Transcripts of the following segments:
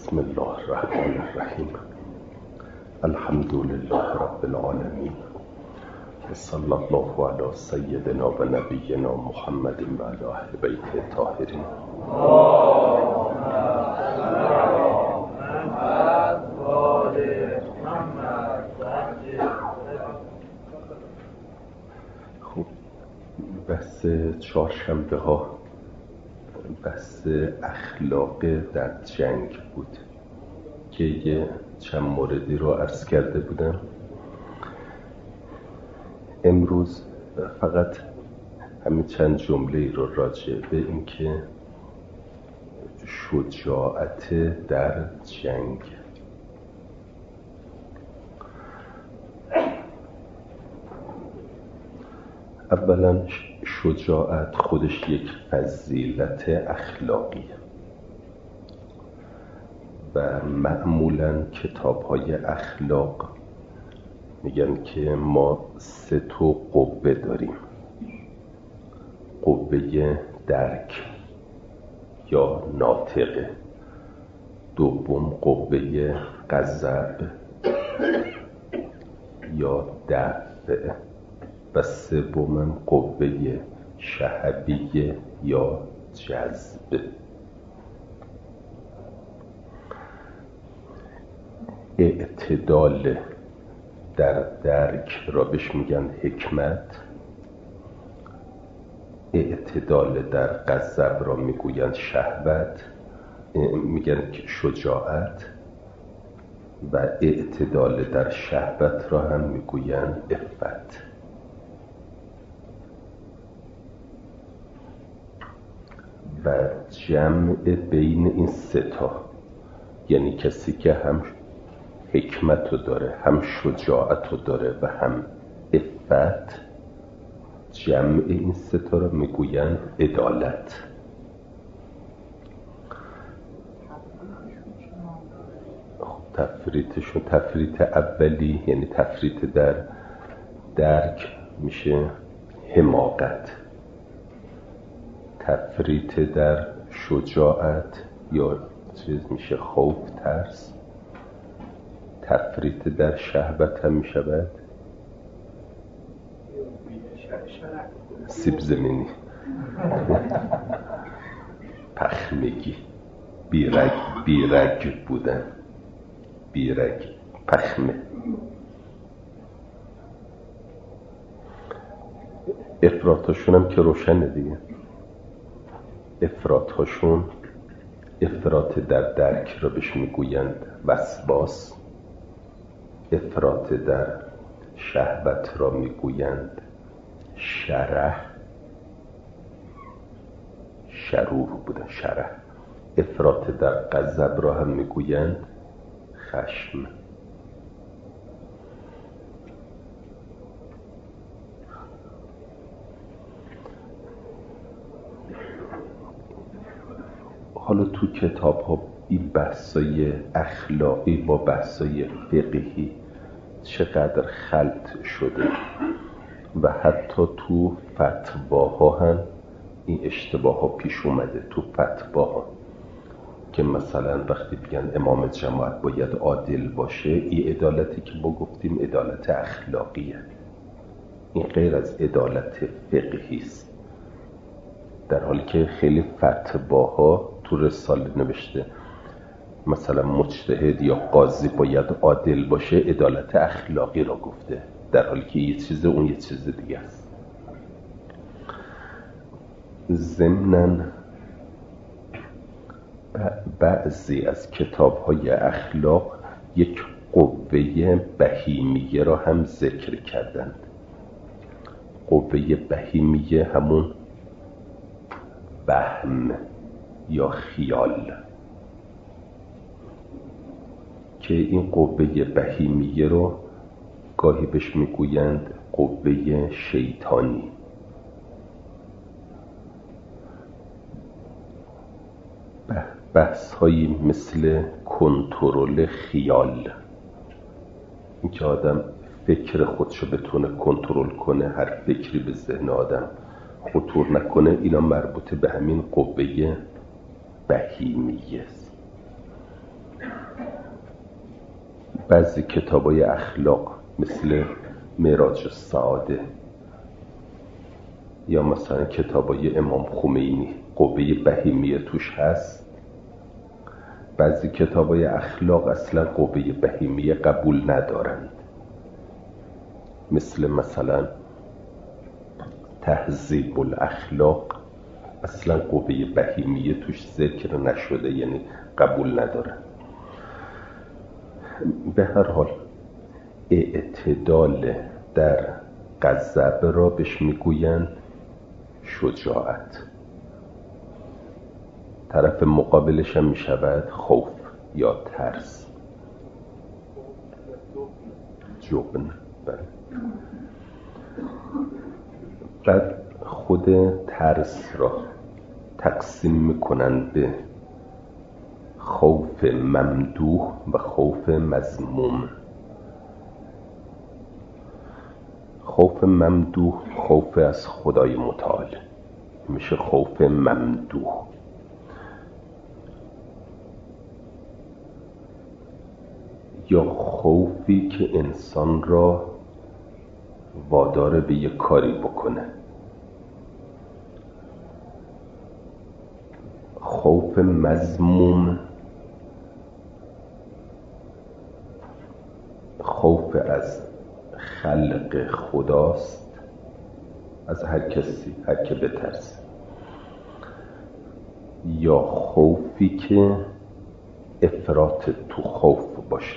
بسم الله الرحمن الرحیم. الحمد لله رب العالمین. صلی الله علی سیدنا و نبینا محمد و علی اهل بیت الطاهرین. خب بحث چهارشنبه ها بحث اخلاق در جنگ بود که یه چند موردی رو عرض کرده بودم. امروز فقط همین چند جمله رو راجع به این که شجاعت در جنگ. اولا شجاعت خودش یک فضیلت اخلاقیه و معمولا کتاب‌های اخلاق میگن که ما 3 قوه داریم: قوه درک یا ناطقه، دوم قوه غضب یا دفع و سوم قوه شهویه یا جذب. اعتدال در درک را بهش میگن حکمت، اعتدال در غضب را میگویند شهوت، میگن که شجاعت، و اعتدال در شهوت را هم میگویند عفت. و جمع بین این 3 یعنی کسی که هم حکمت رو داره، هم شجاعت رو داره و هم عفت، جمع این 3 رو میگوین عدالت. تفریطشون، تفریط اولی یعنی تفریط در درک میشه حماقت، تفریط در شجاعت یا چیز میشه خوف، ترس، تفریط در شهوت هم میشود سیب زمینی، پخمگی، بیرگ بودن، بیرگ، پخمه. افراطشون هم که روشنه دیگه. افراطشون، افراط در درک را بهش میگویند وسواس، افراط در شهوت را میگویند شره، شروع بودن شره، افراط در غضب را هم میگویند خشم. حالا تو کتاب ها این بحثای اخلاقی با بحثای فقهی چقدر خلط شده و حتی تو فتواها هم این اشتباه ها پیش اومده. تو فتواها که مثلا وقتی بگن امام جماعت باید عادل باشه، این عدالتی که ما گفتیم عدالت اخلاقیه، این غیر از عدالت فقهی است، در حالی که خیلی فتواها تو رساله نوشته مثلا مجتهد یا قاضی باید عادل باشه، عدالت اخلاقی را گفته، در حالی که یه چیز اون یه چیز دیگه است. ضمناً بعضی از کتاب‌های اخلاق یک قوه بهیمیه را هم ذکر کردند. قوه بهیمیه همون وهم یا خیال، که این قوه بهیمیه رو گاهی بهش میگویند قوه شیطانی. بحث هایی مثل کنترل خیال، این که آدم فکر خودشو بتونه کنترل کنه، هر فکری به ذهن آدم خطور نکنه، اینا مربوط به همین قوه بهیمیه است. بعضی کتابای اخلاق مثل معراج السعاده یا مثلا کتابای امام خمینی قوه بهیمیه توش هست. بعضی کتابای اخلاق اصلا قوه بهیمیه قبول ندارند، مثلا تهذیب الاخلاق اصلا قوه بهیمیه توش ذکر نشده، یعنی قبول ندارن. به هر حال اعتدال در غضب را بهش میگویند شجاعت، طرف مقابلش هم میشود خوف یا ترس، جبن. بعد خود ترس را تقسیم میکنن به خوف ممدوح و خوف مذموم. خوف ممدوح خوف از خدای متعال میشه خوف ممدوح. یا خوفی که انسان را وادار به یک کاری بکنه. خوف مذموم خوف از خلق خداست، از هر کسی، هر که بترسه. یا خوفی که افراط تو خوف باشه،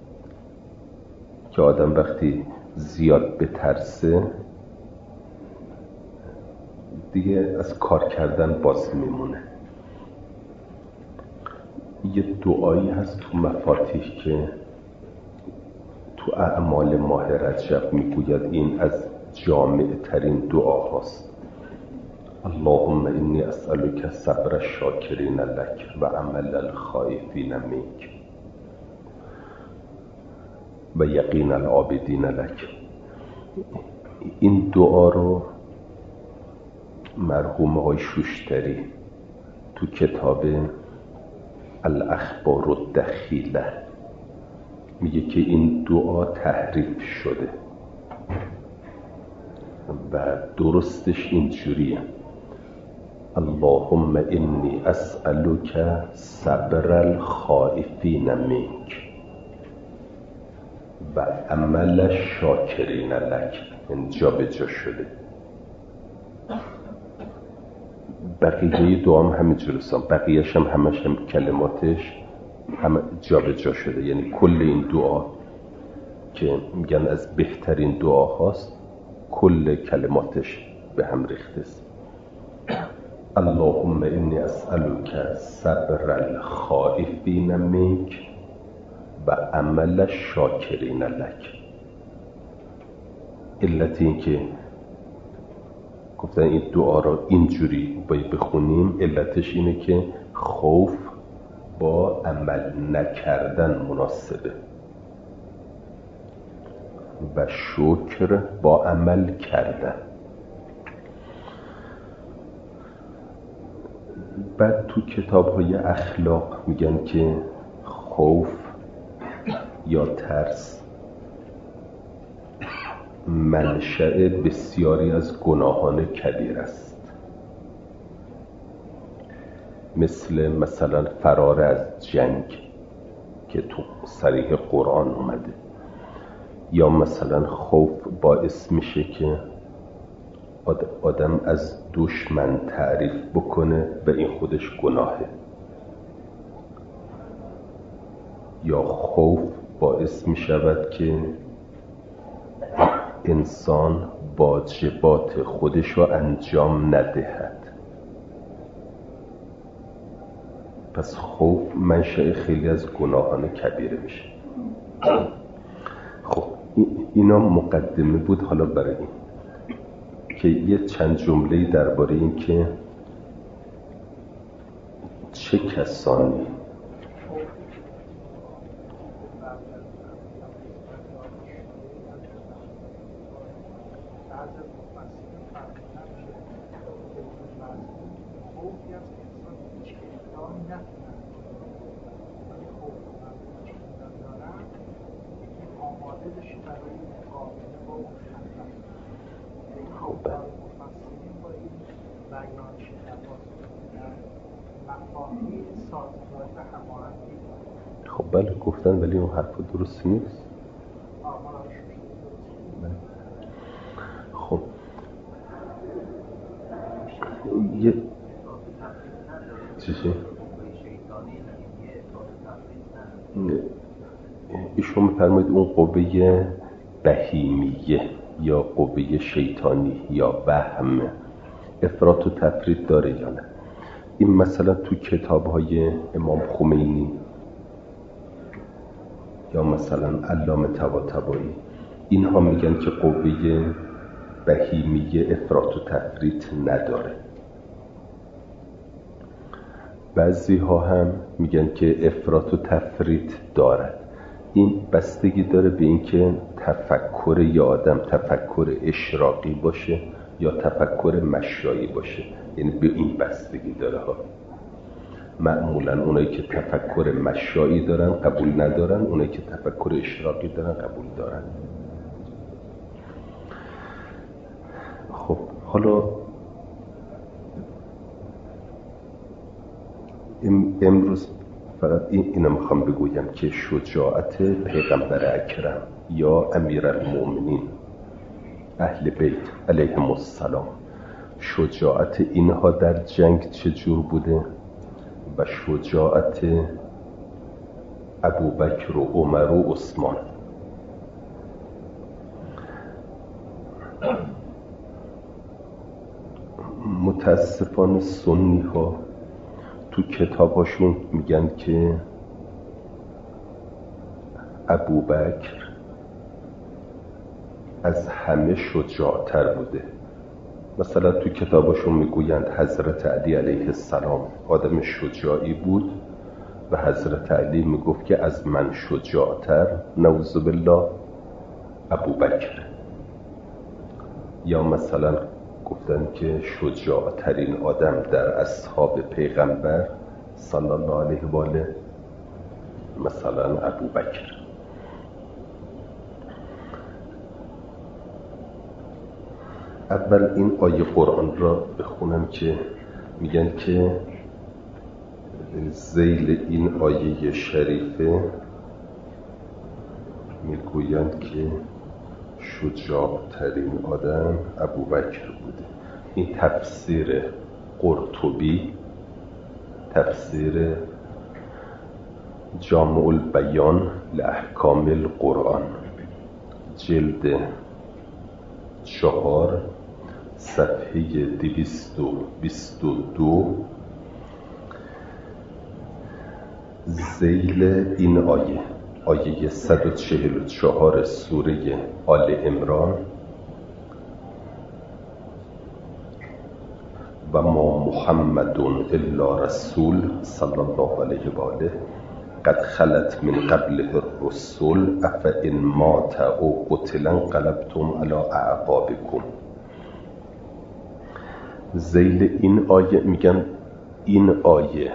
که آدم وقتی زیاد بترسه دیگه از کار کردن باز میمونه. یه دعایی هست تو مفاتیح که تو اعمال ماه رجب میگوید، این از جامع ترین دعا هست: اللهم انی اسألک صبر الشاکرین لک و عمل الخائفین منک و یقین العابدین لک. این دعا رو مرحوم آقای شوشتری تو کتاب الاخبار الدخیله میگه که این دعا تحریف شده و درستش اینجوریه: اللهم انی اسألک صبر الخائفین منک و عمل الشاکرین لک. این جا به جا شده. بقیه دعا هم همینجور هستن، بقیهش هم همش هم کلماتش همه جا به جا شده. یعنی کل این دعا که میگن از بهترین دعا هاست، کل کلماتش به هم ریخته است. اللهم انی اسألک صبر الخائفین منک و عمل الشاکرین لک. علت این که گفتن این دعا را اینجوری باید بخونیم، علتش اینه که خوف با عمل نکردن مناسبه و شکر با عمل کردن. بعد تو کتاب‌های اخلاق میگن که خوف یا ترس منشأ بسیاری از گناهان کبیر است، مثلا فرار از جنگ که تو صریح قرآن اومده، یا مثلا خوف باعث میشه که آدم از دشمن تعریف بکنه و این خودش گناهه، یا خوف باعث میشود که انسان واجبات خودش رو انجام ندهد. پس خوف منشأ خیلی از گناهان کبیره میشه. خب اینا مقدمه بود. حالا برای این که یه چند جمله درباره این که چه کسانی خب بله گفتن، ولی اون حرف درست نیست. خب یه چیزی ایشون می‌فرمایید اون قوه بهیمیه یا قوه شیطانی یا وهم افراط و تفرید داره یا نه؟ این مثلا تو کتاب‌های امام خمینی یا مثلا علامه طباطبایی اینها میگن که قوه بهیمیه افراط و تفرید نداره. بعضی ها هم میگن که افراط و تفرید دارد. این بستگی داره به اینکه تفکر یه آدم تفکر اشراقی باشه یا تفکر مشایی باشه، یعنی به این بستگی داره ها. معمولا اونایی که تفکر مشایی دارن قبول ندارن، اونایی که تفکر اشراقی دارن قبول دارن. خب حالا امروز فقط اینو میخوام بگویم که شجاعت پیغمبر اکرم یا امیرالمؤمنین اهل بیت علیهم السلام، شجاعت اینها در جنگ چجور بوده و شجاعت ابوبکر و عمر و عثمان. متاسفانه سنی ها تو کتاباشون میگن که ابوبکر از همه شجاعتر بوده. مثلا تو کتاباشون میگویند حضرت علی علیه السلام آدم شجاعی بود و حضرت علی میگفت که از من شجاعتر نعوذ بالله ابوبکر. یا مثلا گفتن که شجاعترین آدم در اصحاب پیغمبر صلی الله علیه و آله مثلا ابوبکر. اول این آیه قرآن را بخونم که میگن که ذیل این آیه شریفه میگویند که شجاعترین آدم ابوبکر بوده. این تفسیر قرطبی، تفسیر جامع البیان لاحکام القرآن، جلد 4 صفحه 222. ذیل این آیه 144 سوره آل عمران: و ما محمد الا رسول صلی الله علیه و آله قد خلت من قبله الرسل افئن مات او قتل انقلبتم علی اعقابکم. ذیل این آیه میگن این آیه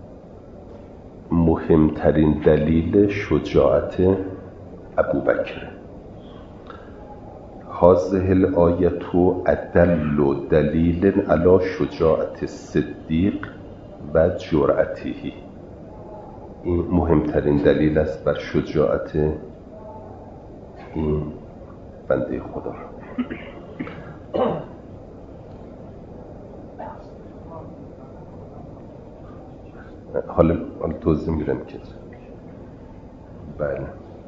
مهمترین دلیل شجاعت ابوبکر. هذه الآیه ادل دلیل علی شجاعت صدیق و جرأته. این مهمترین دلیل است بر شجاعت این بنده خدا. حالا توضیح میدم که بله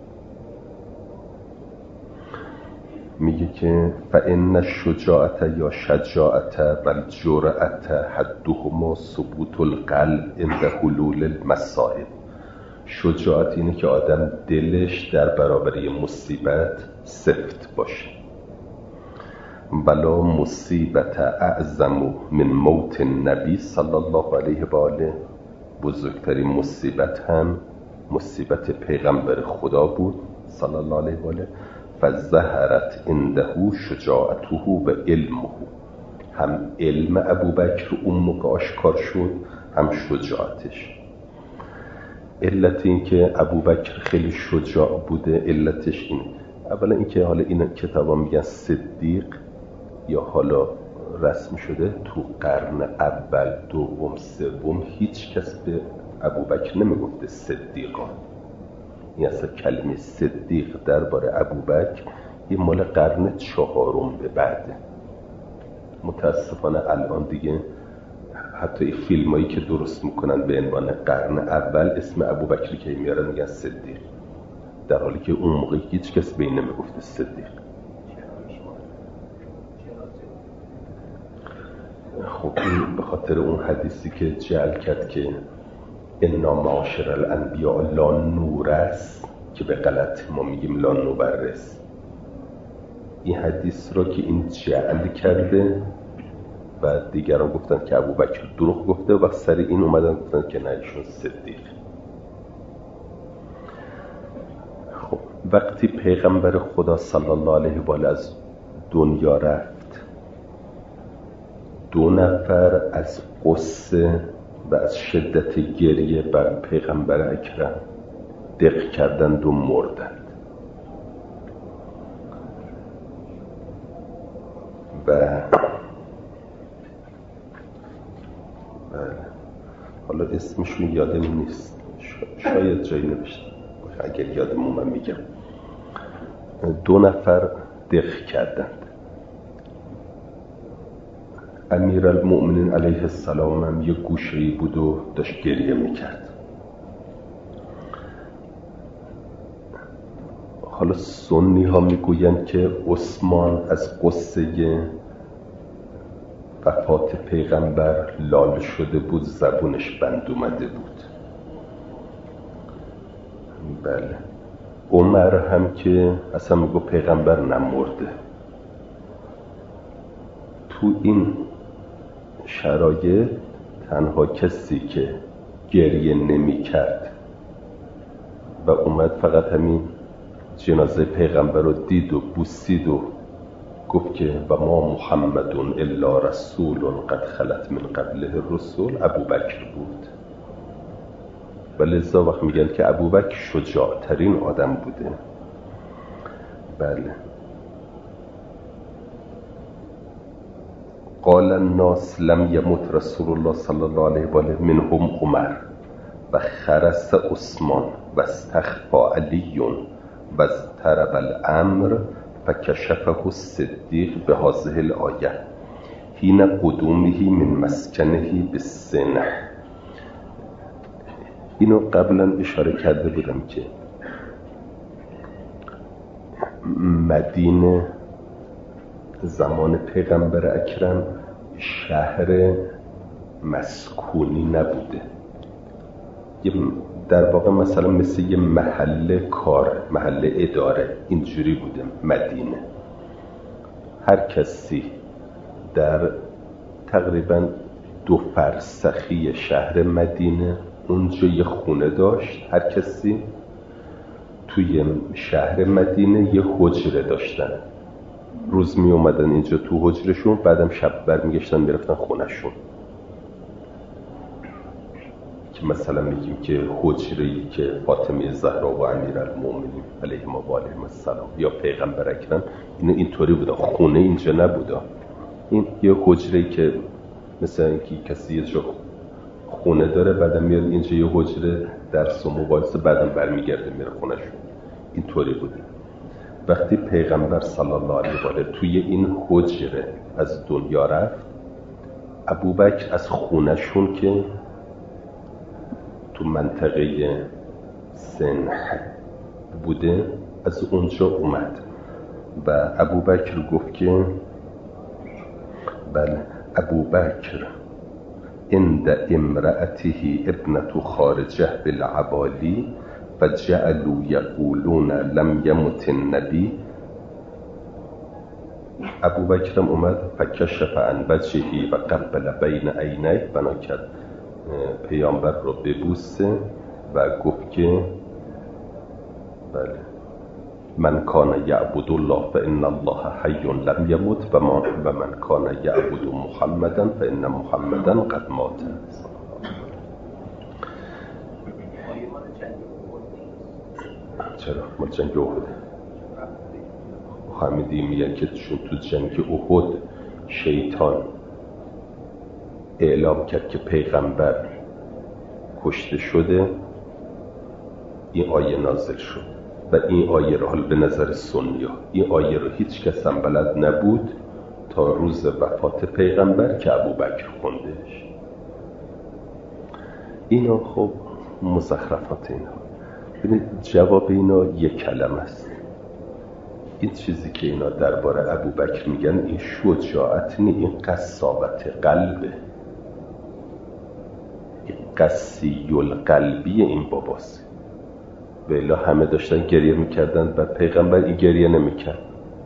میگه که فإن الشجاعت یا شجاعت و الجرأت حدهما ثبوت القلب عند حلول المصائب. شجاعت اینه که آدم دلش در برابر مصیبت سفت باشه. ولا مصیبت اعظم من موت النبی صلی الله علیه و آله. بزرگترین مصیبت هم مصیبت پیغمبر خدا بود صلی الله علیه و آله. فظهرت عنده شجاعته و علمه. هم علم ابوبکر اون موقع آشکار شد، هم شجاعتش. علت این که ابوبکر خیلی شجاع بوده علتش اینه اولا اینکه حالا این کتابا میگن صدیق یا حالا رسم شده تو قرن اول، دوم، سوم هیچ کس به ابوبکر نمیگفته صدیقان. این اصلا کلمه صدیق درباره ابوبکر یه مال قرن چهارم به بعده. متاسفانه الان دیگه حتی این فیلمایی که درست میکنن به عنوان قرن اول اسم ابوبکری که میارن میگن صدیق، در حالی که اون موقع هیچ کس به این نمیگفته صدیق. خب این به خاطر اون حدیثی که جعل کرد که انا معاشر الانبیاء لا نورث، که به غلط ما میگیم لا نورث. این حدیث را که این جعل کرده و دیگران گفتن که ابوبکر دروغ گفته و سر این اومدن گفتن که نه ایشون صدیق. خب وقتی پیغمبر خدا صلی الله علیه و آله از دنیا رفت، 2 نفر از غصه و از شدت گریه بر پیغمبر اکرم دق کردند و مردند. و حالا اسمشون یادم نیست، شاید جایی نوشته باشه، اگر یادم من میگم. 2 نفر دق کردند. امیرالمؤمنین علیه السلام هم یه گوشه‌ای بود و داشت گریه میکرد. حالا سنی ها میگویند که عثمان از قصه وفات پیغمبر لال شده بود، زبونش بند اومده بود. بله. عمر هم که اصلا میگو پیغمبر نمرده. تو این شرایط تنها کسی که گریه نمی کرد و اومد فقط همین جنازه پیغمبر رو دید و بوسید و گفت که و ما محمد الا رسول قد خلت من قبله الرسل، ابوبکر بود. و لذا وقت میگن که ابوبکر شجاع ترین آدم بوده. بله. قال الناس لم يمت رسول الله صلی الله علیه و آله منهم عمر و خرس عثمان و استخفى علی و اضطرب الامر فکشفه الصدیق بهذه الآیه حین قدومه من مسکنه بالسنح. اینو قبلا اشاره کرده بودم که مدینه زمان پیغمبر اکرم شهر مسکونی نبوده، در واقع مثلا مثل یه محل کار، محل اداره اینجوری بوده. مدینه هر کسی در تقریبا 2 فرسخی شهر مدینه اونجا یه خونه داشت. هر کسی توی شهر مدینه یه حجره داشتن. روز می اومدن اینجا تو حجرشون، بعدم شب برمیگشتن میرفتن خونهشون. که مثلا میگیم که حجره‌ای که فاطمه زهرا و امیرالمؤمنین علیهم و آلهم السلام یا پیغمبر اکرم اینطوری بوده، خونه اینجا نبوده. این یه حجره‌ای که مثلا اینکه کسی یه جا خونه داره بعدم میاد اینجا یه حجره درس و مباحثه، بعدم برمیگرده میره خونهشون. اینطوری بوده. وقتی پیغمبر صلی الله علیه و آله توی این حجره از دنیا رفت، ابوبکر از خونهشون که تو منطقه سنح بوده از اونجا اومد و ابوبکر گفت که بله ابوبکر عند امرأته ابنة خارجه بالعبالی فجعلوا یقولون لم یمت النبی. ابوبکرم اومد فکشف عن وجهه و قبل بین عینیه، بنا کرد پیامبر رو ببوسه و گفت که بله من کان یعبد الله فان الله حی لم یمت و من کان یعبد محمدا فان محمدا قد مات. چرا؟ مال جنگ احد. حمیدی میگن که چون تو جنگ احد شیطان اعلام کرد که پیغمبر کشته شده، این آیه نازل شد و این آیه رو حال به نظر سنی‌ها این آیه رو هیچ کس هم بلد نبود تا روز وفات پیغمبر که ابوبکر خوندهش. اینا خب مزخرفات اینا. ببینید جواب اینا یک کلمه است. این چیزی که اینا درباره ابوبکر میگن این شجاعت نی، این قساوت قلبه، این قسی القلبی این باباست. ولی همه داشتن گریه میکردن و پیغمبر این گریه نمیکرد.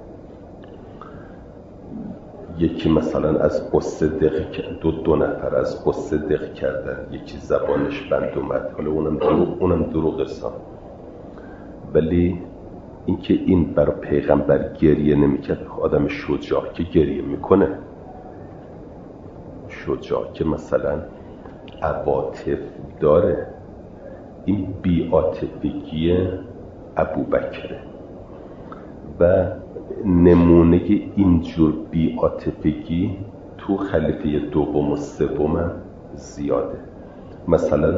یکی مثلا از قصه دق دو نفر از قصه دق کردن، یکی زبانش بند اومد، حالا اونم دروغ سام. ولی اینکه این برای پیغمبر گریه نمیکرد، آدم شجاع که گریه میکنه، شجاع که مثلا عواطف داره، این بی‌عاطفگی ابوبکره و نمونه اینجور بی‌عاطفگی تو خلیفه دوم و سوم زیاده. مثلا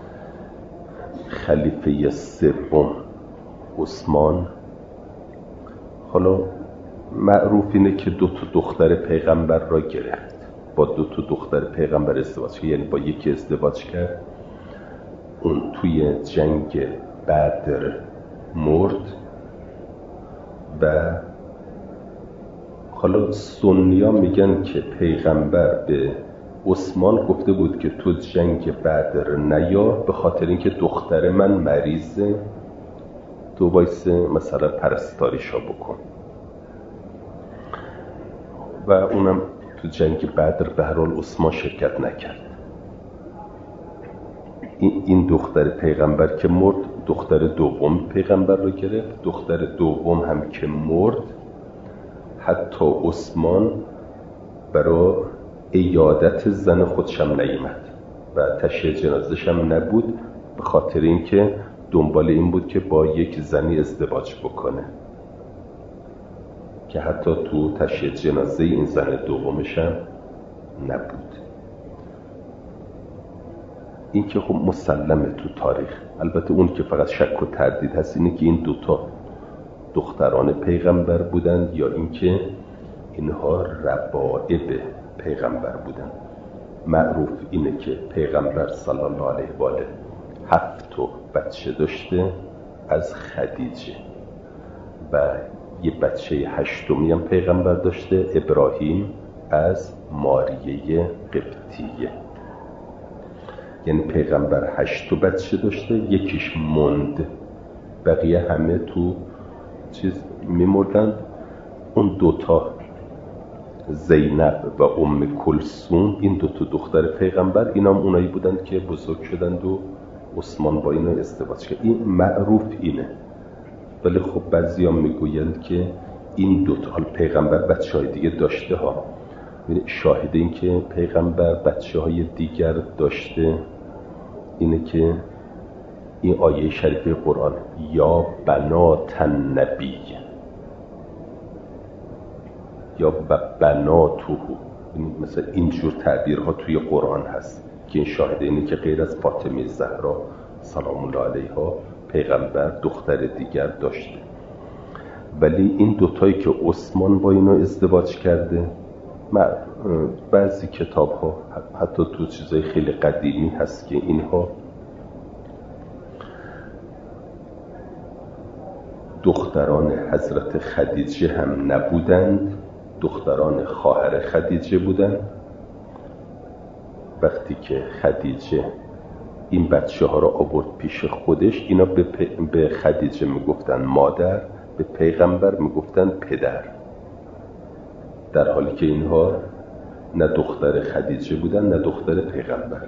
خلیفه سوم عثمان، حالا معروف اینه که 2 دختر پیغمبر را گرفت، با 2 دختر پیغمبر ازدواج کرد، یعنی با یکی ازدواج کرد. اون توی جنگ بدر مرد و حالا سنی‌ها میگن که پیغمبر به عثمان گفته بود که تو جنگ بدر نیا، به خاطر اینکه دختر من مریضه، تو وایسه مثلا پرستاریشا بکن. و اونم تو جنگ بدر به هر حال عثمان شرکت نکرد. این دختر پیغمبر که مرد، دختر دوم پیغمبر رو گرفت. دختر دوم هم که مرد، حتی عثمان برای عیادت زن خودشم نیامد و تشییع جنازه‌ش هم نبود، به خاطر اینکه دنبال این بود که با یک زنی ازدواج بکنه، که حتی تو تشییع جنازه این زن دومش هم نبود. این که خب مسلمه تو تاریخ. البته اون که فقط شک و تردید هست اینه که این 2 دختران پیغمبر بودن یا اینکه اینها ربائب پیغمبر بودن. معروف اینه که پیغمبر صلی الله علیه و آله 7 بچه داشته از خدیجه و یه بچه 8می هم پیغمبر داشته، ابراهیم، از ماریه قبطیه. یعنی پیغمبر 8 بچه داشته، یکیش موند، بقیه همه تو چیز میمردند. اون 2 زینب و کلثوم، این 2 دختر پیغمبر، اینا هم اونایی بودند که بزرگ شدند و عثمان با اینا ازدواج کرد. این معروف اینه. ولی خب بعضیا میگویند که این 2 پیغمبر بچه‌های دیگه داشته ها. شاهد این که پیغمبر بچه‌های دیگر داشته اینه که این آیه شریفه قرآن یا بنات النبی یا بناتو، مثلا اینجور تعبیرها توی قرآن هست که این شاهد اینه که غیر از فاطمه زهرا سلام الله علیها پیغمبر دختر دیگر داشته. ولی این 2 که عثمان با اینا ازدواج کرده، بعضی کتاب ها حتی تو چیزای خیلی قدیمی هست که اینها دختران حضرت خدیجه هم نبودند، دختران خواهر خدیجه بودند. وقتی که خدیجه این بچه ها را آورد پیش خودش، اینا به خدیجه میگفتن مادر، به پیغمبر میگفتن پدر، در حالی که اینها نه دختر خدیجه بودن نه دختر پیغمبر.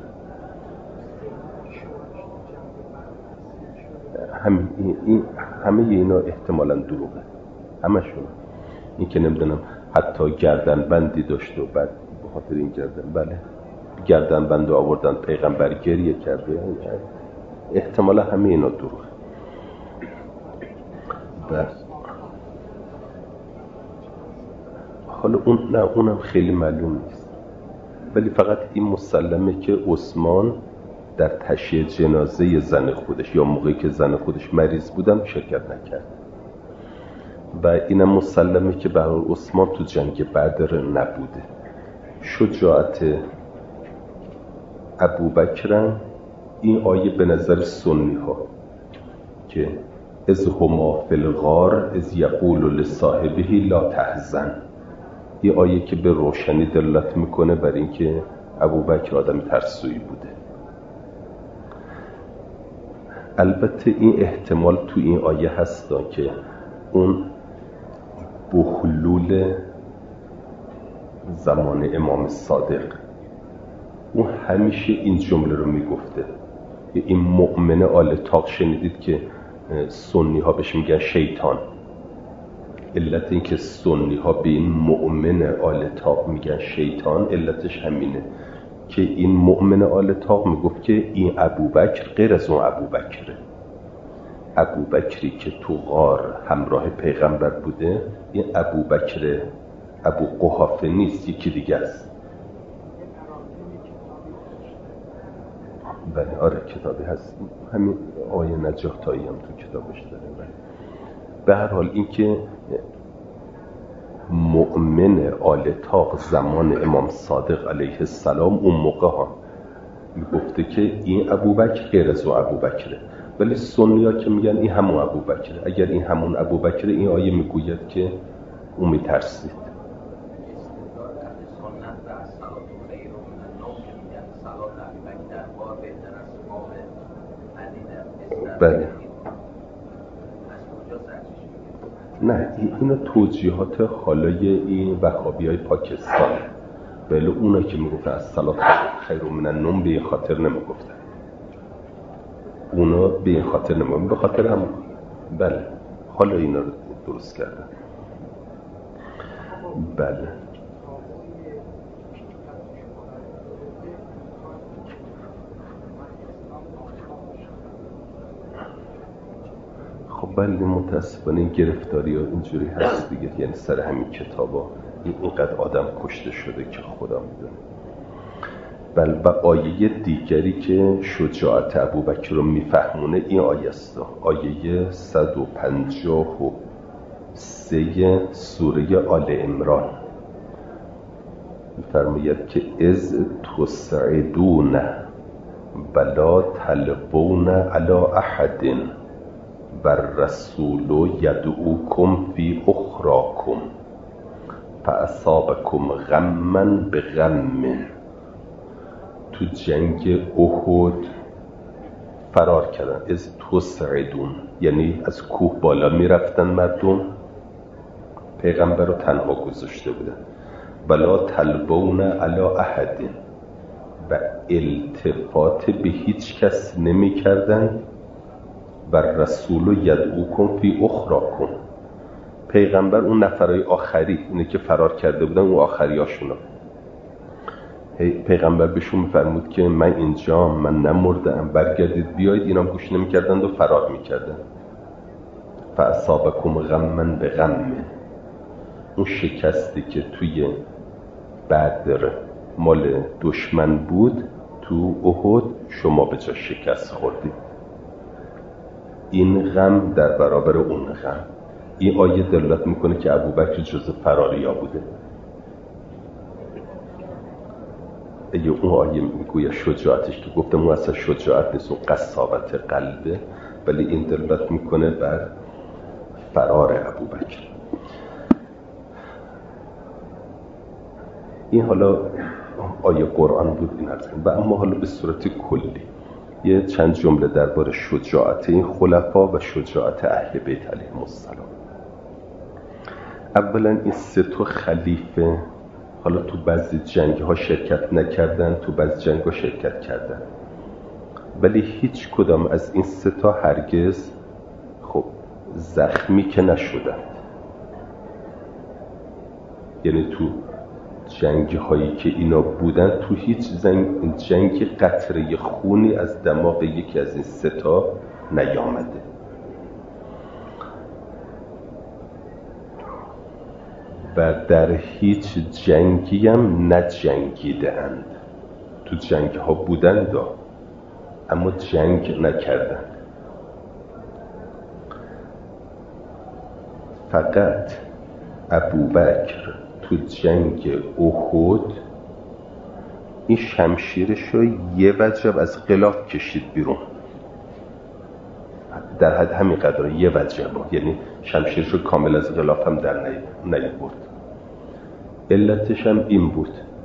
همه اینا احتمالاً دروغه، همشون. این که نمیدونم حتی گردن بندی داشت و بعد به خاطر این گردن بند آوردن پیغمبر گریه کرده، احتمالاً همه اینا دروغه. حالا اونم خیلی معلوم نیست، ولی فقط این مسلمه که عثمان در تشییع جنازه زن خودش یا موقعی که زن خودش مریض بودن شرکت نکرد و اینم مسلمه که به هر عثمان تو جنگ بدر نبوده. شجاعت ابوبکر این آیه به نظر سنی ها که از هما فی الغار از یقول لصاحبه لا تحزن، این آیه که به روشنی دلالت میکنه بر اینکه ابوبکر آدم ترسویی بوده. البته این احتمال تو این آیه هستا که اون بحلول زمان امام صادق اون همیشه این جمله رو میگفته. این مؤمن آل طاق شنیدید که سنی ها بهش میگن شیطان. علت این که سنی ها به این مؤمن آل طاق میگن شیطان علتش همینه که این مؤمن آل طاق میگفت که این ابوبکر غیر از اون ابوبکره. ابوبکری که تو غار همراه پیغمبر بوده این ابوبکر ابو قحافه نیست، یکی دیگه است. بله آره کتابی هست، همین آیه نجاحتایی هم تو کتابش داره. به هر حال این که مؤمن آل طاق زمان امام صادق علیه السلام اون موقع ها میگفته که این ابوبکر غیر از اون ابوبکره، ولی سنی ها که میگن این همون ابوبکره. اگر این همون ابوبکره این آیه میگوید که اون میترسید. بله نه اینا توجیهات حالای این وهابی های پاکستان، بله اونا که میگفتن از صلات خیر من النوم به این خاطر نمیگفتن، اونا به این خاطر نمیگفتن، به خاطر هم بله حالا اینا رو درست کردن. بله خب بله متاسفانه این گرفتاری ها اینجوری هست دیگه، یعنی سر همین کتاب ها اینقدر آدم کشته شده که خدا میدونه. بله و آیه دیگری که شجاعت ابوبکر رو میفهمونه این آیه است، آیه 153 سوره آل عمران میفرماید که از تسعدون ولا تلوون علی احد والرسول یدعوکم فی اخراکم فاصابکم غما بغم. تو جنگ احد فرار کردن، از تسعدون یعنی از کوه بالا میرفتن مردم، پیغمبر رو تنها گذاشته بودن. ولا تلوون علی احد و التفات به هیچ کس نمی کردن. و رسول یدعوکم فی اخراکم، پیغمبر اون نفرای آخری اینه که فرار کرده بودن اون آخری هاشونا، پیغمبر بهشون میفرمود که من اینجا، من نمردم، برگردید بیایید. اینا گوش نمیکردند و فرار میکردن. فاصابکم غما بغم، اون شکستی که توی بدر مال دشمن بود تو احد شما به جا شکست خوردید. این غم در برابر اون غم. این آیه دلالت میکنه که ابوبکر جزو فراریا بوده. اگه اون آیه میگوید شجاعتش که گفتم اون اصلا شجاعت نیست، اون قساوت قلبه، ولی این دلالت میکنه بر فرار ابوبکر. این حالا آیه قرآن بود این عرض کنم. و اما حالا به صورت کلی یه چند جمله درباره شجاعت این خلفا و شجاعت اهل بیت علیهم السلام. اولا این سه تا خلیفه حالا تو بعضی جنگ ها شرکت نکردن، تو بعضی جنگ ها شرکت کردن، ولی هیچ کدام از این سه تا هرگز خب زخمی که نشدند. یعنی تو جنگ هایی که اینا بودن تو هیچ جنگ قطره خونی از دماغ یکی از این سه تا نیامده. و در هیچ جنگی هم نجنگیدند. تو جنگ ها بودند اما جنگ نکردند. فقط ابوبکر تو جنگ احد این شمشیرش رو یه وجب از غلاف کشید بیرون، در حد همین قدر، یه وجب، یعنی شمشیرش رو کامل از غلاف هم در نیاورد. علتش هم این بود،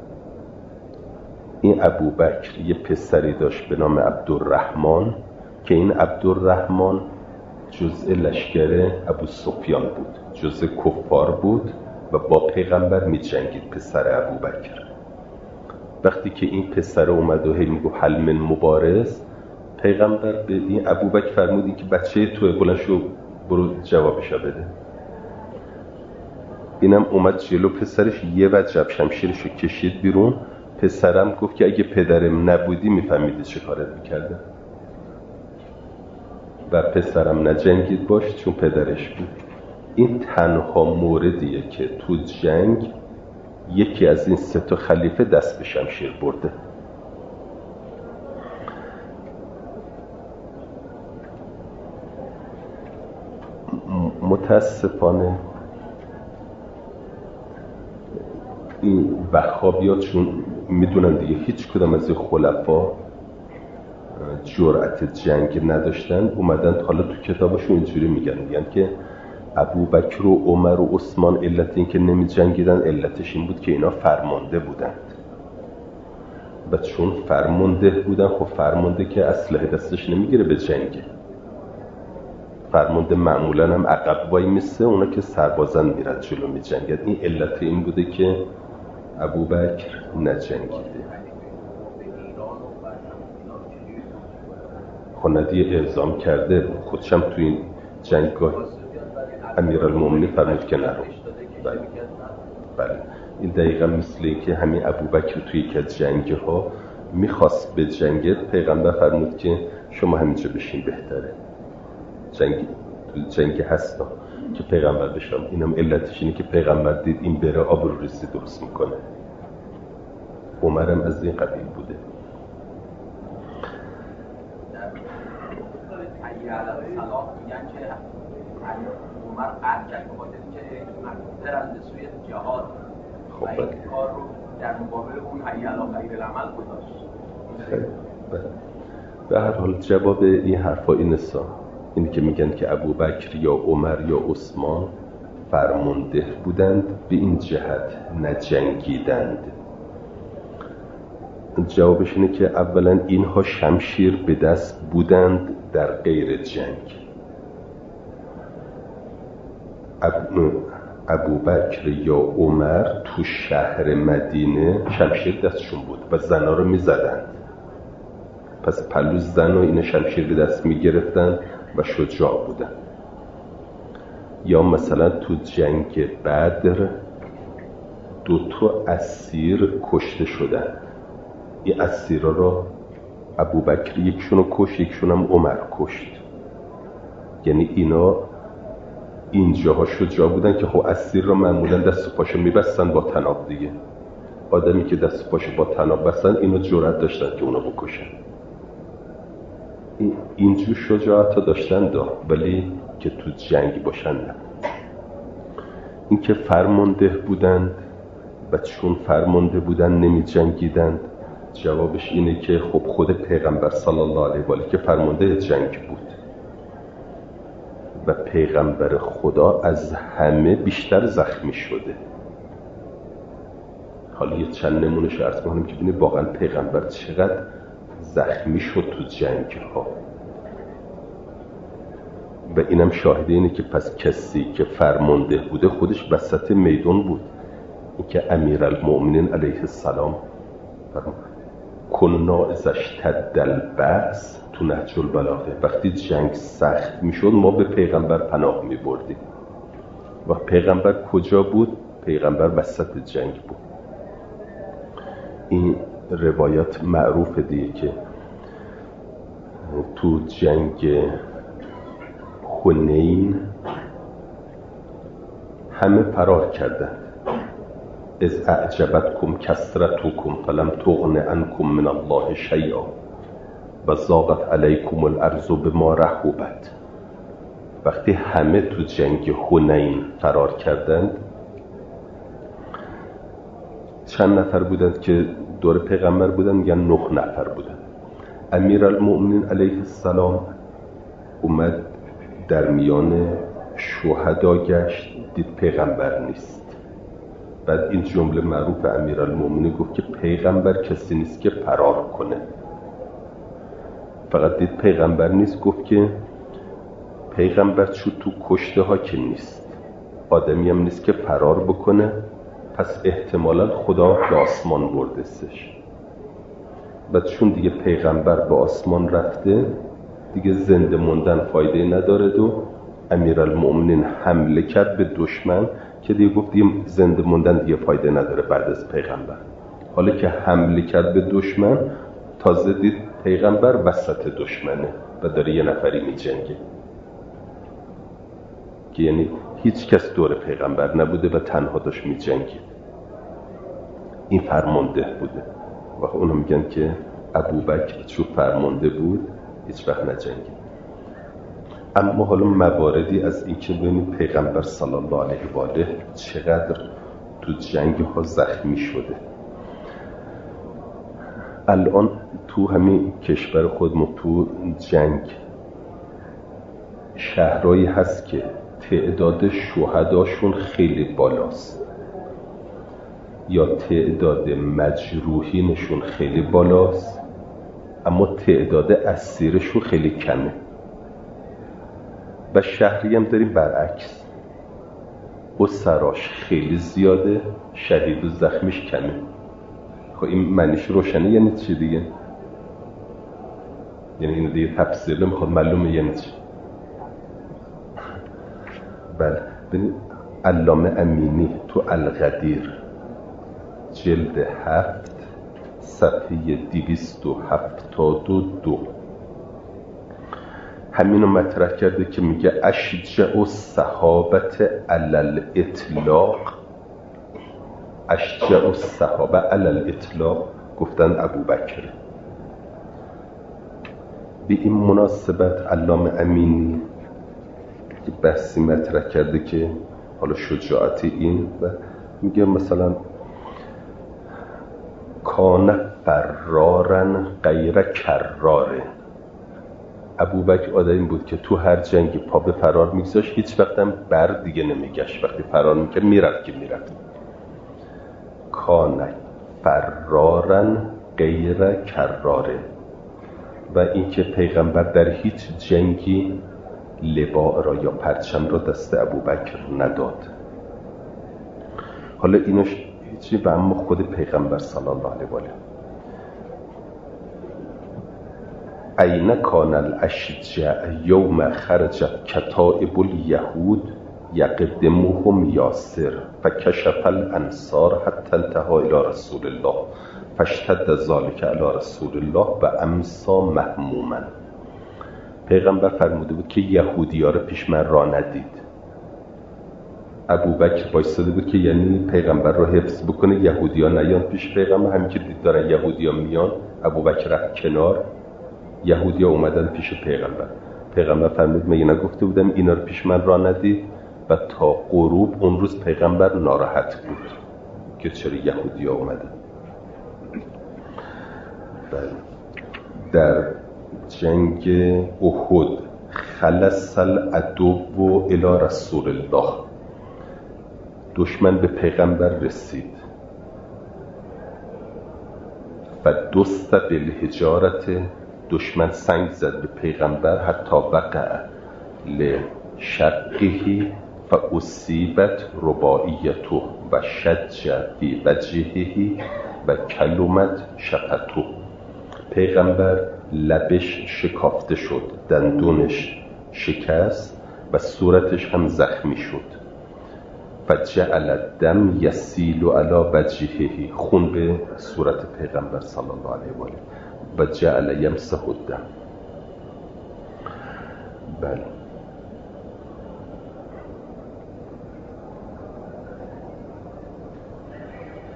این ابوبکر یه پسری داشت به نام عبدالرحمن که این عبدالرحمن جزء لشکر ابو سفیان بود، جزء کفار بود و با پیغمبر می جنگید، پسر ابوبکر. وقتی که این پسر اومد و هی میگو حل من مبارز، پیغمبر به این ابوبکر فرمودی که بچه توی بلند شو برو جوابشو بده. اینم اومد جلو پسرش یه وجب شمشیرشو کشید بیرون. پسرم گفت که اگه پدرم نبودی میفهمیدی چه کارت میکردم. و پسرم نجنگید باش چون پدرش بود. این تنها موردیه که تو جنگ یکی از این سه تا خلیفه دست به شمشیر برده. متاسفانه این وهابیات چون میدونن دیگه هیچ کدام از این خلفا جرأت جنگ نداشتن، اومدن حالا تو کتابشون اینجوری میگن که ابوبکر و عمر و عثمان علت این که نمی جنگیدن علتش این بود که اینا فرمانده بودند و چون فرمانده بودن، خب فرمانده که اسلحه دستش نمیگیره به جنگ، فرمانده معمولا هم عقب وای میسته، اونا که سربازن میرن جلو می جنگید. این علت این بوده که ابوبکر نجنگیده. خندی اعزام کرده خودشم تو این جنگاه امیرالمومنین فرمود که نرو. بله این دقیقا مثل این که همین ابوبکر توی یک از جنگ‌ها میخواست به جنگت، پیغمبر فرمود که شما همینجا بشین بهتره. جنگ هستا که پیغمبر بشم. اینم علتش اینه که پیغمبر دید این بره آبروریزی درست میکنه. عمرم از این قبیل بوده. عمر قرد کرد به خاطر اینکه مردم برن به سوی جهاد و این کار رو در مقابل اون حی علی خیر العمل گذاشت. به هر حال جواب این حرفا اینسا اینی که میگن که ابوبکر یا عمر یا عثمان فرمانده بودند، به این جهت نجنگیدند. جوابش اینه که اولا اینها شمشیر به دست بودند در غیر جنگ. ابوبکر یا عمر تو شهر مدینه شمشیر دستشون بود و زنا رو میزدند، پس پلو زن و این شمشیر به دست میگرفتن و شجاع بودن. یا مثلا تو جنگ بدر 2 اسیر کشته شدن، این اسیرا رو ابوبکر یکشون رو کشت، یکشون هم عمر کشت. یعنی اینا اینجاها شجاع بودن که خب اسیر رو معمولا دست و پاشو میبستن با طناب دیگه. آدمی که دست و پاشو با طناب بستن اینو جرأت داشتن که اونو بکشن. اینجور شجاعت ها داشتن ولی که تو جنگ باشن نه. این که فرمانده بودند و چون فرمانده بودن نمی جنگیدند، جوابش اینه که خب خود پیغمبر صلی الله علیه و آله که فرمانده جنگ بود و پیغمبر خدا از همه بیشتر زخمی شده. حالا یه چند نمونهش عرض کنم که ببینید واقعا پیغمبر چقدر زخمی شد تو جنگ ها. و اینم شاهده اینه که پس کسی که فرمانده بوده خودش وسط میدان بود. این که امیرالمومنین علیه السلام کنا اذا اشتد البأس تو نهج البلاغه، وقتی جنگ سخت میشد ما به پیغمبر پناه میبردیم. و پیغمبر کجا بود؟ پیغمبر وسط جنگ بود. این روایات معروف دیگه که تو جنگ حنین همه فرار کردند اذ اعجبتکم کثرتکم فلم تغن عنکم من الله شیئا و ضاقت علیکم الارض بما رحبت. وقتی همه تو جنگ حنین فرار کردند، چند نفر بودند که دور پیغمبر بودند؟ میگن 9 نفر بودند. امیرالمؤمنین علیه السلام اومد در میان شهدا گشت، دید پیغمبر نیست. بعد این جمله معروف امیرالمؤمنین گفت که پیغمبر کسی نیست که فرار کنه. فقط دید پیغمبر نیست، گفت که پیغمبر چون تو کشته ها که نیست، آدمی هم نیست که فرار بکنه، پس احتمالا خدا به آسمان بردستش. بعد چون دیگه پیغمبر به آسمان رفته، دیگه زنده موندن فایده نداره و امیرالمؤمنین حمله کرد به دشمن که دیگه گفت دیگه زنده موندن دیگه فایده نداره بعد از پیغمبر. حالا که حمله کرد به دشمن، تازه دید پیغمبر وسط دشمنه و داره یه نفری می جنگه، که یعنی هیچ کس دور پیغمبر نبوده و تنها داشت می جنگید. این فرمانده بوده و اونو میگن که ابوبکر چون فرمانده بود هیچ وقت نجنگید. اما حالا مواردی از این که ببینید پیغمبر صلی الله علیه و آله چقدر تو جنگ ها زخمی شده. الان تو همین کشور خودمون تو جنگ شهرهایی هست که تعداد شهداشون خیلی بالاست یا تعداد مجروحینشون خیلی بالاست، اما تعداد اسیرشون خیلی کمه. و شهری هم داریم برعکس، اسراش خیلی زیاده، شهید و زخمیش کمه. خب این معنیش روشنه یعنی چی دیگه؟ یعنی این دیگه تفسیر نمیخواد، معلومه یعنی چی. بله، ببینید علامه امینی تو القدیر جلد 7 صفحه 272 همینو مطرح کرده که میگه اشجع الصحابت علی الاطلاق. اشجع الصحابه علی الاطلاق گفتن ابوبکر. به این مناسبت علامه امینی بحثی مطرح کرده که حالا شجاعت این و میگه مثلا کان فرارن غیر کراره. ابوبکر آدمی بود که تو هر جنگی پا به فرار میگذاشت، هیچ وقت هم بر دیگه نمیگشت. وقتی فرار میکرد میرفت که میرفت. کان فرارن غیر کراره. و اینکه پیغمبر در هیچ جنگی لواء را یا پرچم را دست ابوبکر نداد. حالا اینش هیچی، و اما خود پیغمبر صلی الله علیه و آله این کان الاشجع یوم خرجت کتائب الیهود یقدمهم یاسر فکشف الانصار حتی انتهى الى رسول الله فاشتد ذلك علی رسول الله و امسا مهموما. پیغمبر فرموده بود که یهودی‌ها رو پیش من راه ندید. ابوبکر وایساده بود که یعنی پیغمبر رو حفظ بکنه، یهودی‌ها نیان پیش پیغمبر. همین که دید دارن یهودی‌ها میان، ابوبکر رفت کنار، یهودی‌ها اومدن پیش پیغمبر. پیغمبر فرمود من نگفته بودم اینا رو پیش من راه ندید؟ و تا غروب اون روز پیغمبر ناراحت بود که چرا یهودی‌ها اومدن. در جنگ احد خلص العدو الی رسول الله، دشمن به پیغمبر رسید. و دست بالحجارت، دشمن سنگ زد به پیغمبر حتی وقع لشقه فاصیبت رباعیته و شج فی وجهه و کلمت شفته. پیغمبر لبش شکافته شد، دندونش شکست و صورتش هم زخمی شد. فجعل الدم یسیل علی وجهه، خون به صورت پیغمبر صلی الله علیه و آله و جعل یمسح الدم. بله،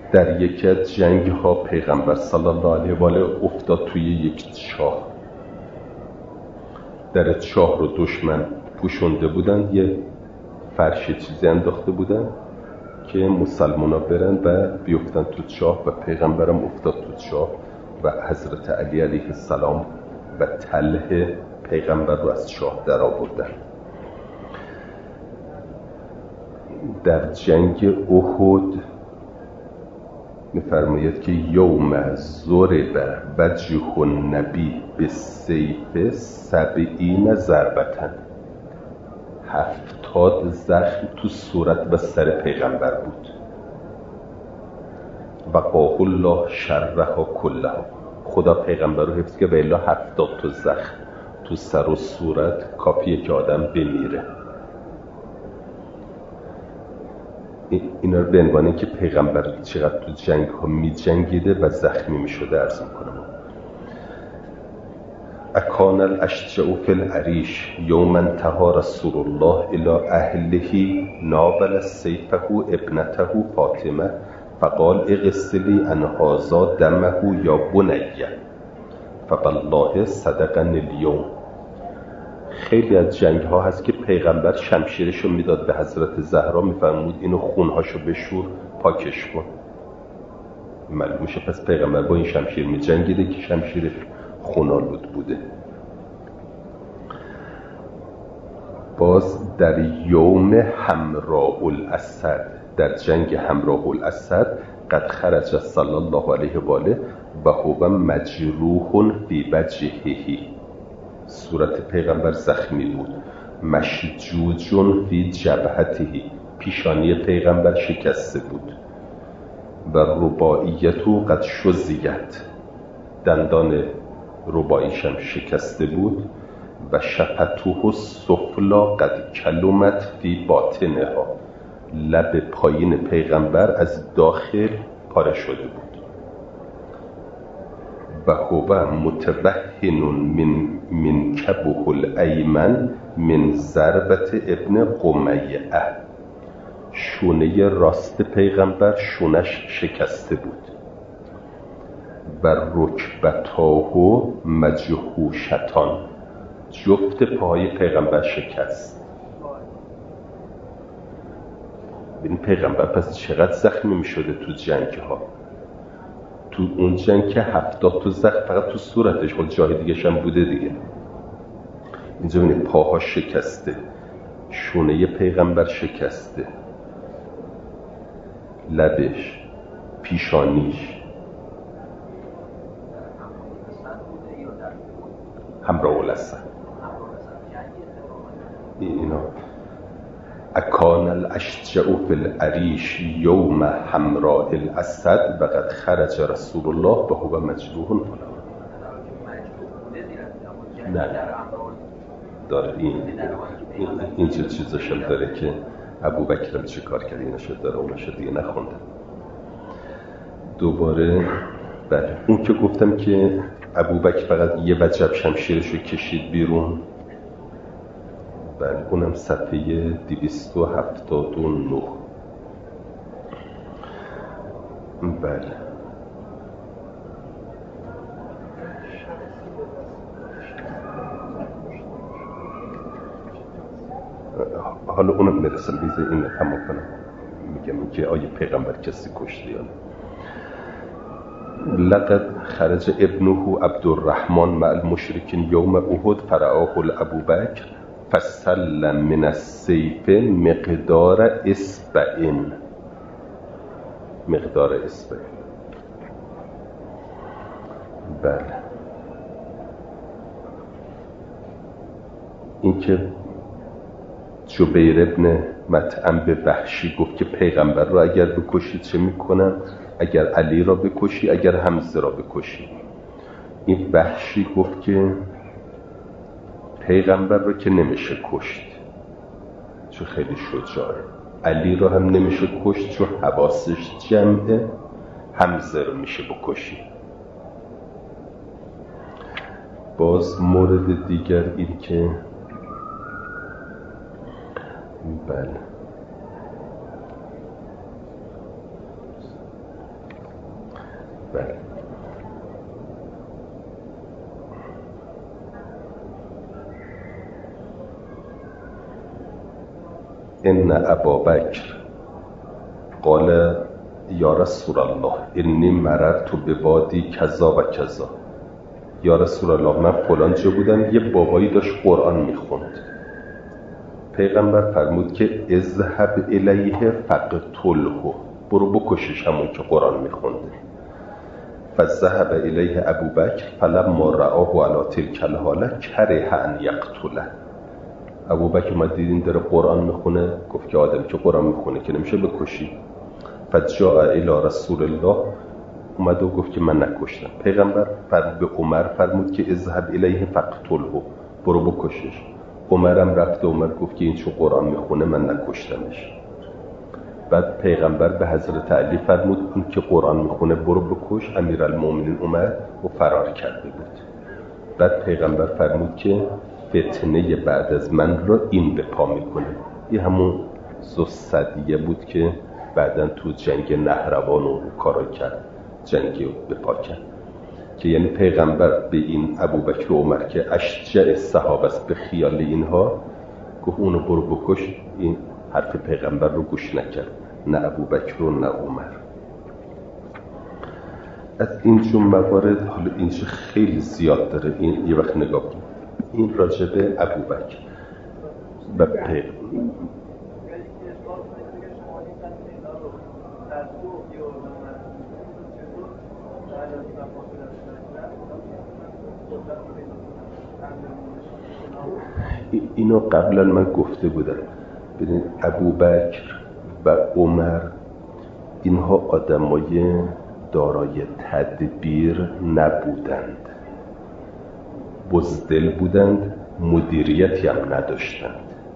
در یکی از جنگ ها پیغمبر صلی الله علیه و آله افتاد توی یک چاه. در چاه رو دشمن پوشونده بودن، یه فرش چیزی انداخته بودن که مسلمان ها برن و بیفتن تو چاه و پیغمبرم افتاد تو چاه و حضرت علی علیه السلام و طلحه پیغمبر رو از چاه در آوردن. در جنگ احد می‌فرماید که یوم ضرب وجه النبی بالسیف 70 ضربة، 70 زخم تو صورت و سر پیغمبر بود. و قاه الله شرها کلها، خدا پیغمبر رو حفظ که و الا 70 تا زخم تو سر و صورت کافیه که آدم بمیره. اینا رو به عنوان که پیغمبر چقدر تو جنگ ها می جنگیده و زخمی می شده عرض میکنم. اکان الاشجع فی العریش یوم انتهى رسول الله الی اهله ناول سیفه ابنته فاطمه فقال اغسلی عن هذا دمه یا بنی فوالله صدقنی الیوم. خیلی از جنگ ها هست که پیغمبر شمشیرشو میداد به حضرت زهرا، میفرمود اینو خونهاشو بشور پاکش کن. معلوم میشه پس پیغمبر با این شمشیر میجنگیده که شمشیرش خونالود بوده. باز در یوم حمراء الاسد، در جنگ حمراء الاسد قد خرج صلی الله علیه و آله و هو مجروح فی وجهه، صورت پیغمبر زخمی بود. مشجوج فی جبهته، پیشانی پیغمبر شکسته بود. و رباعیتو قد شزیت، دندان رباعیش هم شکسته بود. و شفته السفلی قد کلمت فی باطنها، لب پایین پیغمبر از داخل پاره شده بود. و هو متوهن من کبه الایمن من ضربت ابن قمیه، شونه راست پیغمبر شونش شکسته بود. و رکبتاه مجحوشتان، جفت پای پیغمبر شکست. این پیغمبر پس چقدر زخمی می شده تو جنگ ها. تو اون جنگ که 70 تا زخم فقط تو صورتش، خود جای دیگه هم بوده دیگه. اینجا بینید پاها شکسته، شونه پیغمبر شکسته، لبش، پیشانیش. حمراء الاسد اینا. اکان الاشجع فی العریش یوم حمراء الاسد و قد خرج رسول الله و هو مجروح. نه داره اینجا چیزاش هم داره که ابوبکر چه کار کرد، اینو شد داره، اونو شد دیگه نخونده. دوباره بله اون که گفتم که ابوبکر فقط یه وجب شمشیرشو کشید بیرون، بله اونم صفحه 279. بله حالا اونم میرسم، بیزه این تمام کنم. میگم که آیا پیغمبر کسی کشتی یا نه. لقد خرج ابنه عبدالرحمن مع المشرکین یوم احد فرعاه ابوبکر فسلم من السیف مقدار اصبعین، مقدار اصبعین. بله این که جبیر ابن مطعم به وحشی گفت که پیغمبر را اگر بکشی چه میکنن؟ اگر علی را بکشی، اگر حمزه را بکشی. این وحشی گفت که پیغمبر را که نمیشه کشت چون خیلی شجاعه، علی را هم نمیشه کشت چون حواسش جمعه، حمزه را میشه بکشی. باز مورد دیگر این که بله بله. ان ابابکر قال یا رسول الله انی مررت بوادی کذا و کذا. یا رسول الله من فلان جا بودم، یه بابایی داشت قرآن میخوند. پیغمبر فرمود که اذهب الیه فقتله، برو بکشش همون که قرآن میخونده. فذهب الیه ابوبکر فلما رآه علی تلک الحاله کره ان یقتله. ابوبکر اومد دید این داره قرآن میخونه، گفت که آدم که قرآن میخونه که نمیشه بکشی. فجاء الی رسول الله، اومد و گفت که من نکشتم. پیغمبر به عمر فرمود که اذهب الیه فقتله، برو بکشش. عمرم رفت و عمر گفت که این چون قرآن میخونه من نکشتمش. بعد پیغمبر به حضرت علی فرمود اون که قرآن میخونه برو بکش. امیرالمومنین اومد و فرار کرده بود. بعد پیغمبر فرمود که فتنه بعد از من رو این به پا میکنه. این همون ذوالثدیه بود که بعداً تو جنگ نهروان و کارا کرد، جنگی رو به پا کرد. که یعنی پیغمبر به این ابوبکر و عمر که اشجع صحابه است به خیال اینها، گفت اونو برو بکش. این حرف پیغمبر رو گوش نکرد، نه ابوبکر و نه عمر. از این جور موارد، حالا اینجا خیلی زیاد داره، این یه وقت نگاه کن. این راجبه ابوبکر و پیغمبر. اینو قبلا من گفته بودم. ببینید ابوبکر و عمر اینها آدمای دارای تدبیر نبودند، بزدل بودند، مدیریتی هم نداشتند.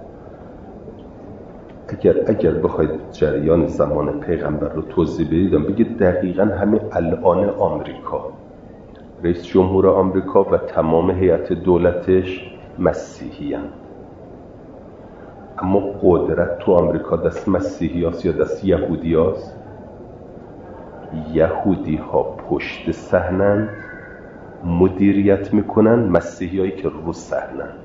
اگر بخواید جریان زمان پیغمبر رو توضیح بدیدم، بگید دقیقاً همین الان آمریکا، رئیس جمهور آمریکا و تمام هیئت دولتش مسیحی هستند، اما قدرت تو آمریکا دست مسیحی هست یا دست یهودی هست؟ یهودی ها پشت صحنند، مدیریت میکنن، مسیحی هایی که رو صحنند.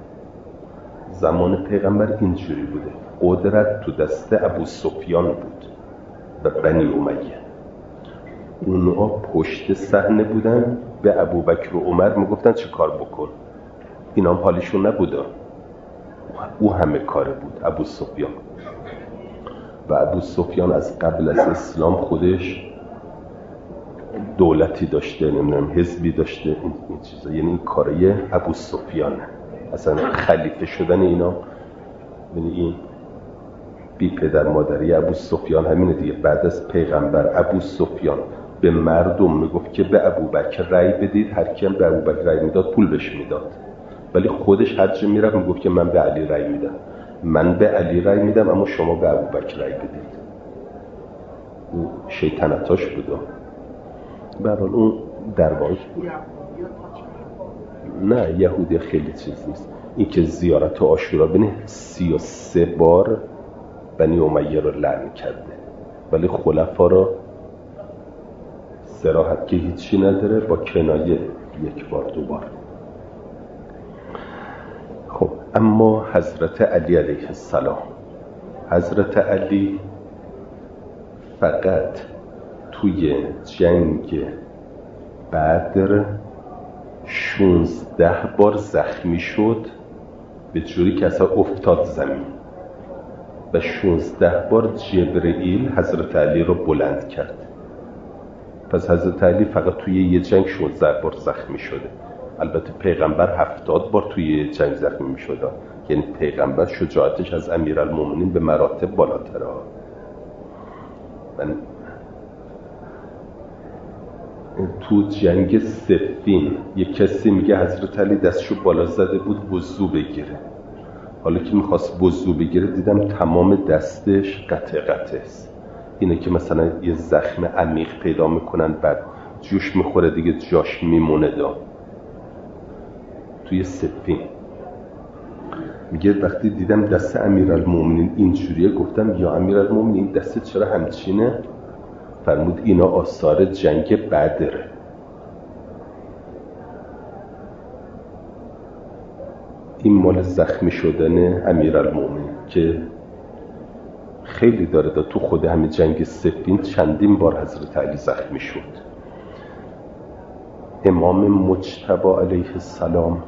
زمان پیغمبر اینجوری بوده، قدرت تو دست ابو سفیان بود و بنی امیه. اونها پشت صحنه بودن، به ابوبکر و عمر میگفتن چه کار بکن. اینا هم حالیشون نبوده، او همه کاره بود ابو سفیان. و ابو سفیان از قبل از اسلام خودش دولتی داشته، نمیدونم حزبی داشته، این چیزا. یعنی این کاره ابو سفیانه، اصلا خلیفه شدن اینا. یعنی این بی پدر مادری ابو سفیان همینه دیگه. بعد از پیغمبر ابو سفیان به مردم میگفت که به ابوبکر رأی بدید، هر کی هم به ابوبکر رأی میداد پول بهش میداد، ولی خودش هر جا میرفت میگفت که من به علی رأی میدم، من به علی رأی میدم اما شما به ابوبکر رأی بدید. اون شیطنتاش بود. برحال اون در واقع نه یهودی خیلی چیز نیست. این که زیارت عاشورا بینه 33 بار بنی امیه رو لعن کرده، ولی خلفا رو صراحت که هیچی نداره، با کنایه یک بار دو بار. خب اما حضرت علی علیه السلام، حضرت علی فقط توی جنگ بدر 16 بار زخمی شد، به جوری که اصلا افتاد زمین، و 16 بار جبرئیل حضرت علی رو بلند کرد. پس حضرت علی فقط توی یه جنگ 16 بار زخمی شده. البته پیغمبر 70 بار توی یه جنگ زخمی می شده. یعنی پیغمبر شجاعتش از امیرالمومنین به مراتب بالاتره. من تو جنگ صفین یک کسی میگه حضرت علی دستشو بالا زده بود وضو بگیره. حالا که میخواست وضو بگیره دیدم تمام دستش قطع است. اینه که مثلا یه زخم عمیق پیدا میکنن، بعد جوش میخوره دیگه جاش میمونه. توی صفین میگه وقتی دیدم دست امیرالمومنین اینجوریه، گفتم یا امیرالمومنین دست چرا همچینه؟ فرمود اینا آثار جنگ بدره. این مال زخمی شدن امیرالمومنین که خیلی داره تو خود همین جنگ صفین چندین بار حضرت علی زخمی شد. امام مجتبی علیه السلام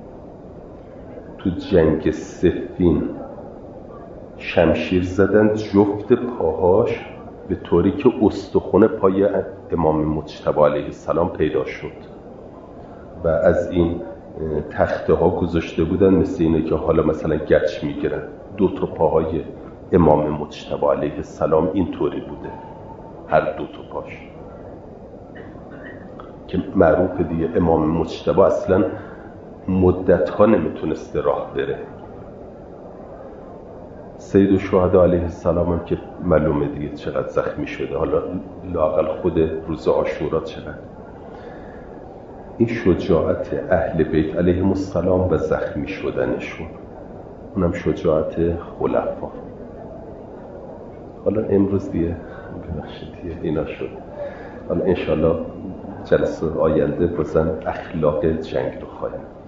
تو جنگ صفین شمشیر زدن جفت پاهاش به طوری که استخوان پای امام مجتبی علیه السلام پیدا شد و از این تخته ها گذاشته بودن مثل اینه که حالا مثلا گچ میگیرن. 2 تا پاهای امام مجتبی علیه السلام این طوری بوده، هر 2 تا پاش، که معروف دیگه امام مجتبی اصلا مدت ها نمیتونسته راه بره. سید الشهدا علیه السلام هم که معلومه دیگه چقدر زخمی شده، حالا لااقل خود روز عاشورا چقدر. این شجاعت اهل بیت علیهم السلام و زخمی شدنشون، اونم شجاعت خلفا. حالا امروز دیگه اینا شد. حالا انشالله جلسه آینده بازم اخلاق جنگ رو خواهیم